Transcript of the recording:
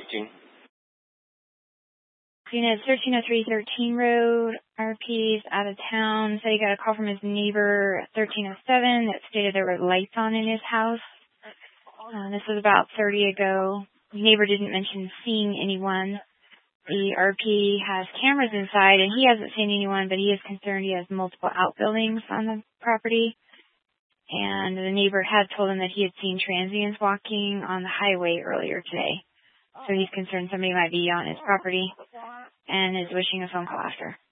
13. Unit 1303 13 Road, RP's out of town. So he got a call from his neighbor at 1307 that stated there were lights on in his house. This was about 30 ago. The neighbor didn't mention seeing anyone. The RP has cameras inside, and he hasn't seen anyone, but he is concerned he has multiple outbuildings on the property. And the neighbor had told him that he had seen transients walking on the highway earlier today. So he's concerned somebody might be on his property and is wishing a phone call after.